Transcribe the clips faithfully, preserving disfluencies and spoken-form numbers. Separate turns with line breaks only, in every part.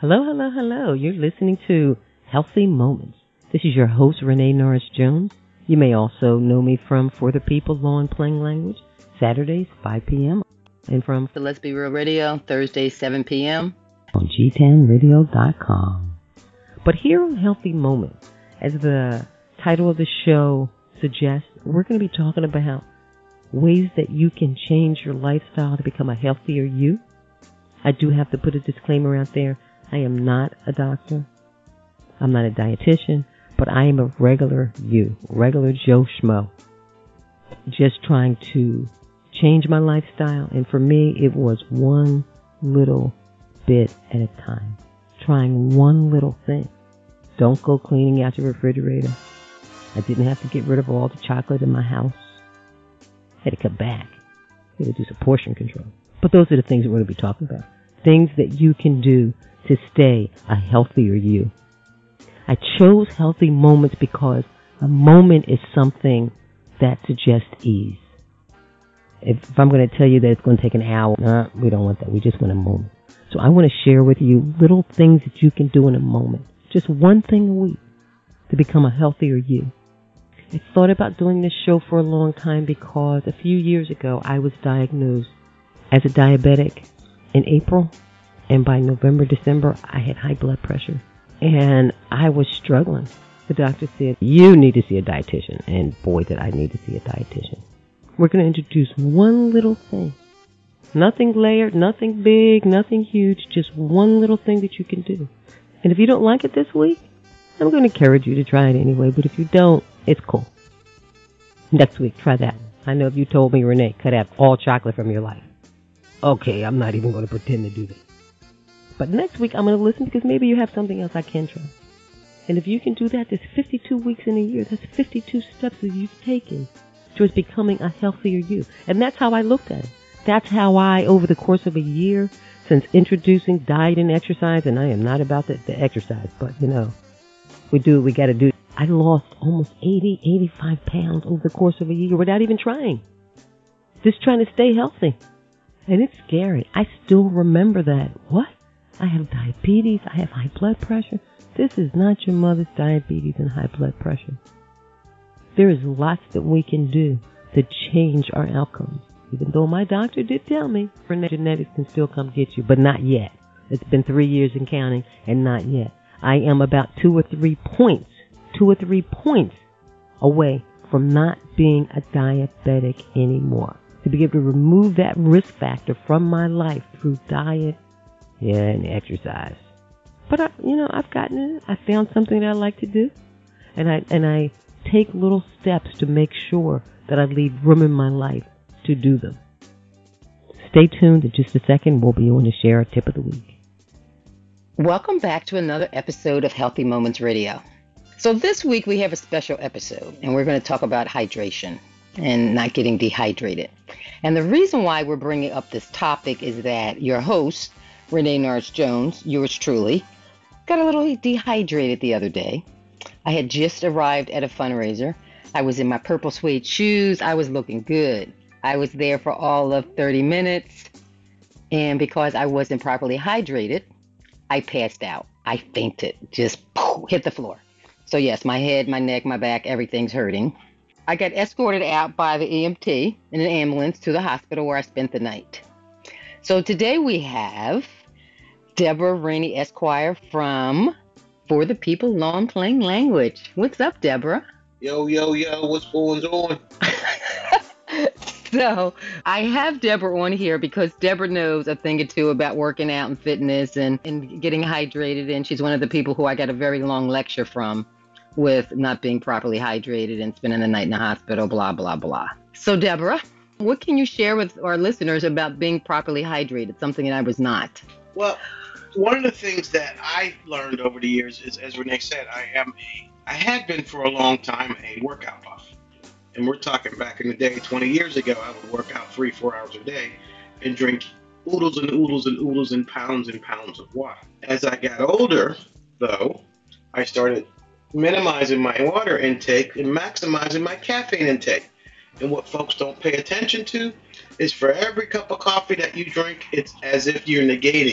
Hello, hello, hello. You're listening to Healthy Moments. This is your host, Renee Norris Jones. You may also know me from For the People Law and Plain Language, Saturdays, five p.m. and from
the Let's Be Real Radio, Thursdays, seven p.m.
on G ten radio dot com. But here on Healthy Moments, as the title of the show suggests, we're going to be talking about ways that you can change your lifestyle to become a healthier you. I do have to put a disclaimer out there. I am not a doctor. I'm not a dietitian, but I am a regular you, regular Joe Schmo, just trying to change my lifestyle. And for me, it was one little bit at a time, trying one little thing. Don't go cleaning out your refrigerator. I didn't have to get rid of all the chocolate in my house. I had to cut back. I had to do some portion control. But those are the things that we're going to be talking about. Things that you can do to stay a healthier you. I chose Healthy Moments because a moment is something that suggests ease. If, if I'm going to tell you that it's going to take an hour, nah, we don't want that. We just want a moment. So I want to share with you little things that you can do in a moment. Just one thing a week to become a healthier you. I thought about doing this show for a long time because a few years ago I was diagnosed as a diabetic in April. And by November, December, I had high blood pressure. And I was struggling. The doctor said, you need to see a dietitian. And boy, did I need to see a dietitian. We're going to introduce one little thing. Nothing layered, nothing big, nothing huge. Just one little thing that you can do. And if you don't like it this week, I'm going to encourage you to try it anyway. But if you don't, it's cool. Next week, try that. I know if you told me, Renee, cut out all chocolate from your life. Okay, I'm not even going to pretend to do that. But next week, I'm going to listen because maybe you have something else I can try. And if you can do that, there's fifty-two weeks in a year. That's fifty-two steps that you've taken towards becoming a healthier you. And that's how I looked at it. That's how I, over the course of a year, since introducing diet and exercise, and I am not about the, the exercise, but, you know, we do what we got to do. I lost almost eighty, eighty-five pounds over the course of a year without even trying. Just trying to stay healthy. And it's scary. I still remember that. What? I have diabetes. I have high blood pressure. This is not your mother's diabetes and high blood pressure. There is lots that we can do to change our outcomes. Even though my doctor did tell me genetics can still come get you, but not yet. It's been three years and counting, and not yet. I am about two or three points, two or three points away from not being a diabetic anymore. To be able to remove that risk factor from my life through diet, yeah, and exercise. But I, you know, I've gotten it. I found something that I like to do, and I and I take little steps to make sure that I leave room in my life to do them. Stay tuned. In just a second, we'll be on to share a tip of the week.
Welcome back to another episode of Healthy Moments Radio. So this week we have a special episode, and we're going to talk about hydration and not getting dehydrated. And the reason why we're bringing up this topic is that your host, Renee Norris Jones, yours truly, got a little dehydrated the other day. I had just arrived at a fundraiser. I was in my purple suede shoes. I was looking good. I was there for all of thirty minutes. And because I wasn't properly hydrated, I passed out. I fainted, just poof, hit the floor. So yes, my head, my neck, my back, everything's hurting. I got escorted out by the E M T in an ambulance to the hospital where I spent the night. So today we have Deborah Rainey Esquire from For the People Law and Plain Language. What's up, Deborah?
Yo, yo, yo, what's going on?
So I have Deborah on here because Deborah knows a thing or two about working out and fitness and, and getting hydrated. And she's one of the people who I got a very long lecture from with not being properly hydrated and spending the night in the hospital, blah, blah, blah. So Deborah, what can you share with our listeners about being properly hydrated, something that I was not?
Well, one of the things that I learned over the years is, as Renee said, I am a, I had been for a long time a workout buff. And we're talking back in the day, twenty years ago, I would work out three, four hours a day and drink oodles and oodles and oodles and pounds and pounds of water. As I got older, though, I started minimizing my water intake and maximizing my caffeine intake. And what folks don't pay attention to is for every cup of coffee that you drink, it's as if you're negating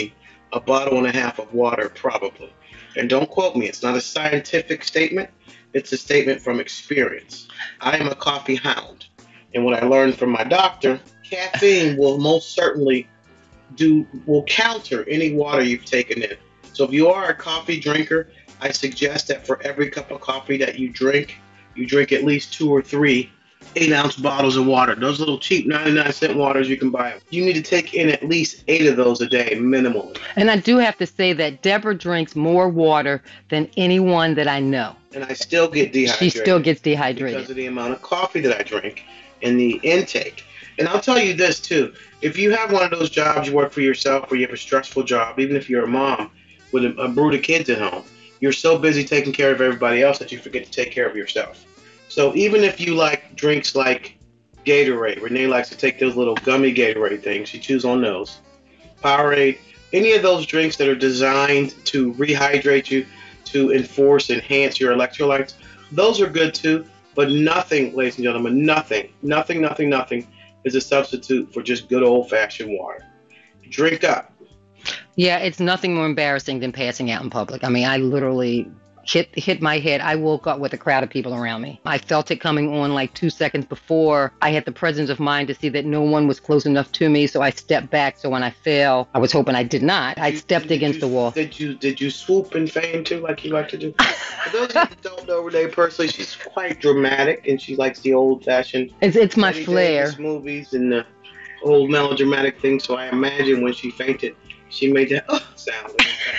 a bottle and a half of water, probably. And don't quote me, it's not a scientific statement, it's a statement from experience. I am a coffee hound. And what I learned from my doctor, caffeine will most certainly do will counter any water you've taken in. So if you are a coffee drinker, I suggest that for every cup of coffee that you drink, you drink at least two or three eight ounce bottles of water. Those little cheap ninety-nine cent waters you can buy. You need to take in at least eight of those a day, minimally.
And I do have to say that Deborah drinks more water than anyone that I know.
And I still get dehydrated.
She still gets dehydrated.
Because of the amount of coffee that I drink and the intake. And I'll tell you this too. If you have one of those jobs, you work for yourself, or you have a stressful job, even if you're a mom with a, a brood of kids at home, you're so busy taking care of everybody else that you forget to take care of yourself. So even if you like drinks like Gatorade, Renee likes to take those little gummy Gatorade things. She chews on those. Powerade, any of those drinks that are designed to rehydrate you, to enforce, enhance your electrolytes, those are good too. But nothing, ladies and gentlemen, nothing, nothing, nothing, nothing is a substitute for just good old-fashioned water. Drink up.
Yeah, it's nothing more embarrassing than passing out in public. I mean, I literally hit hit my head. I woke up with a crowd of people around me. I felt it coming on like two seconds before. I had the presence of mind to see that no one was close enough to me, so I stepped back. So when I fell, I was hoping I did not. I stepped
did
against
you,
the wall.
Did you did you swoop and feign too, like you like to do? For those of you that don't know Renee personally, she's quite dramatic, and she likes the old-fashioned.
It's it's my
Betty
flair.
Davis movies and the old melodramatic things. So I imagine when she fainted, she made that oh sound.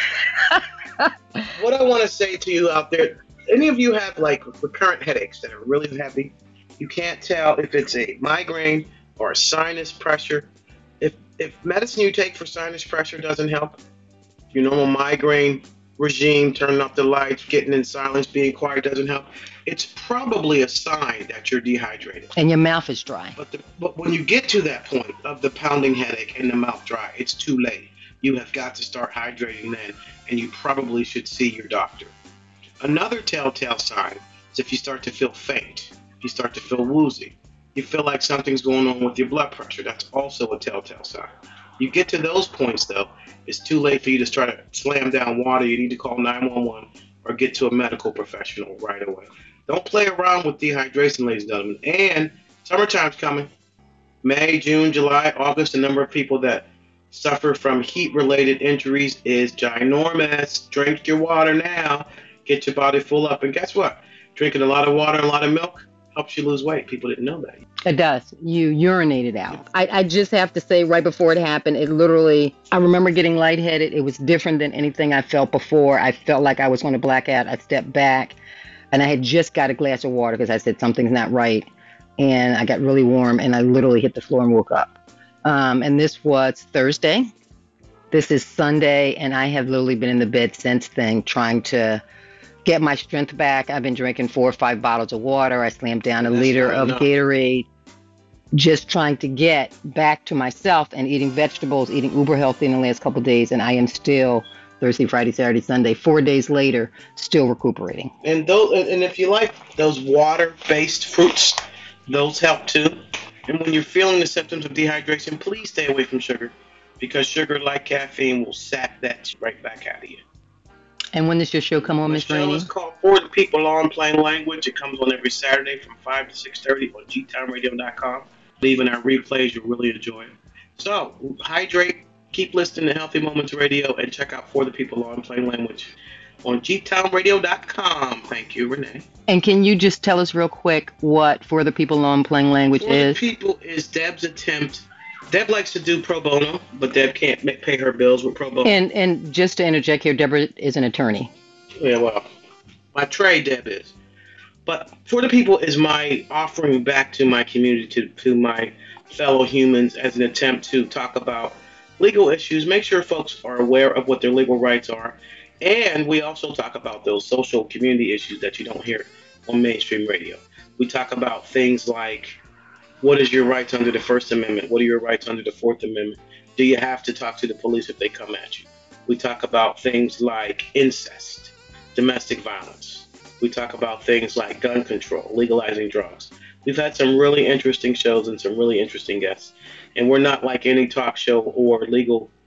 What I want to say to you out there, any of you have like recurrent headaches that are really heavy? You can't tell if it's a migraine or a sinus pressure. If if medicine you take for sinus pressure doesn't help, your normal migraine regime, turning off the lights, getting in silence, being quiet doesn't help, it's probably a sign that you're dehydrated.
And your mouth is dry.
But, the, but when you get to that point of the pounding headache and the mouth dry, it's too late. You have got to start hydrating then, and you probably should see your doctor. Another telltale sign is if you start to feel faint, you start to feel woozy, you feel like something's going on with your blood pressure. That's also a telltale sign. You get to those points, though, it's too late for you to try to slam down water. You need to call nine one one or get to a medical professional right away. Don't play around with dehydration, ladies and gentlemen. And summertime's coming. May, June, July, August, the number of people that suffer from heat-related injuries is ginormous. Drink your water now. Get your body full up. And guess what? Drinking a lot of water and a lot of milk helps you lose weight. People didn't know that.
It does. You urinated out. I, I just have to say, right before it happened, it literally, I remember getting lightheaded. It was different than anything I felt before. I felt like I was going to black out. I stepped back, and I had just got a glass of water because I said something's not right. And I got really warm, and I literally hit the floor and woke up. Um, and this was Thursday. This is Sunday, and I have literally been in the bed since then trying to get my strength back. I've been drinking four or five bottles of water. I slammed down a
That's
liter of
enough.
Gatorade, just trying to get back to myself and eating vegetables, eating uber healthy in the last couple of days. And I am still Thursday, Friday, Saturday, Sunday, four days later, still recuperating.
And those, and if you like those water-based fruits, those help too. And when you're feeling the symptoms of dehydration, please stay away from sugar, because sugar, like caffeine, will sap that right back out of you.
And when does your show come on,
My
Miss
show
Rainey?
is called For the People on Plain Language. It comes on every Saturday from five to six thirty on G town radio dot com. Even our replays, you'll really enjoy it. So, hydrate, keep listening to Healthy Moments Radio, and check out For the People on Plain Language on G town radio dot com. Thank you, Renee.
And can you just tell us real quick what For the People on Plain Language
For
is?
the People is Deb's attempt. Deb likes to do pro bono, but Deb can't ma- pay her bills with pro bono.
And and just to interject here, Deborah is an attorney.
Yeah, well, my trade, Deb is. But For the People is my offering back to my community, to, to my fellow humans, as an attempt to talk about legal issues, make sure folks are aware of what their legal rights are. And we also talk about those social community issues that you don't hear on mainstream radio. We talk about things like, what is your rights under the First Amendment? What are your rights under the Fourth Amendment? Do you have to talk to the police if they come at you? We talk about things like incest, domestic violence. We talk about things like gun control, legalizing drugs. We've had some really interesting shows and some really interesting guests. And we're not like any talk show or legal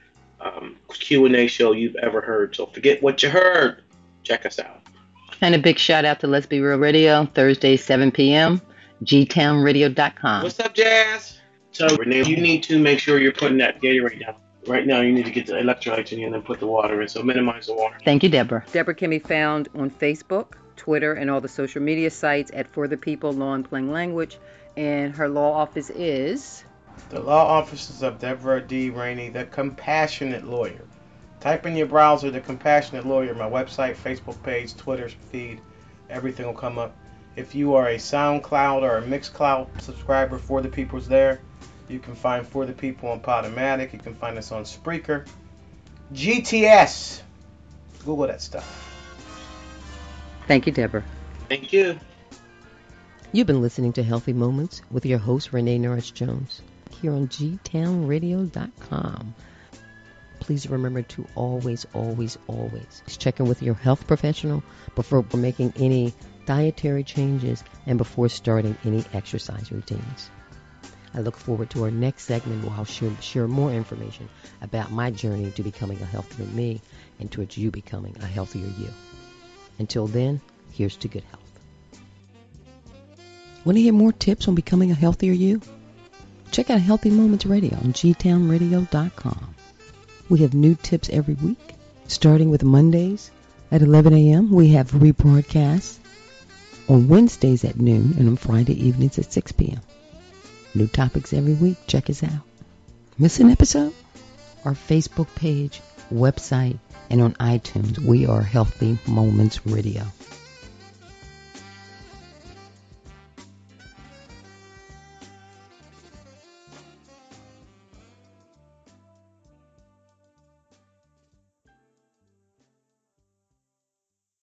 um, Q and A show you've ever heard. So forget what you heard. Check us out.
And a big shout out to Let's Be Real Radio, Thursday, seven p.m., g town radio dot com.
What's up, Jazz? So, Renee, you need to make sure you're putting that Gatorade down. Right now, you need to get the electrolytes in you and then put the water in. So minimize the water.
Thank you, Deborah. Deborah can be found on Facebook, Twitter, and all the social media sites at For the People Law and Plain Language. And her law office is...
The law offices of Deborah D. Rainey, the Compassionate Lawyer. Type in your browser, The Compassionate Lawyer, my website, Facebook page, Twitter feed. Everything will come up. If you are a SoundCloud or a Mixcloud subscriber, For the People's there. You can find For the People on Podomatic. You can find us on Spreaker. G T S. Google that stuff.
Thank you, Deborah.
Thank you.
You've been listening to Healthy Moments with your host, Renee Norris Jones, here on g town radio dot com. Please remember to always, always, always check in with your health professional before making any dietary changes and before starting any exercise routines. I look forward to our next segment where I'll share, share more information about my journey to becoming a healthier me and towards you becoming a healthier you. Until then, here's to good health. Want to hear more tips on becoming a healthier you? Check out Healthy Moments Radio on g town radio dot com. We have new tips every week. Starting with Mondays at eleven a.m., we have rebroadcasts on Wednesdays at noon and on Friday evenings at six p.m. New topics every week. Check us out. Miss an episode? Our Facebook page, website, and on iTunes, we are Healthy Moments Radio.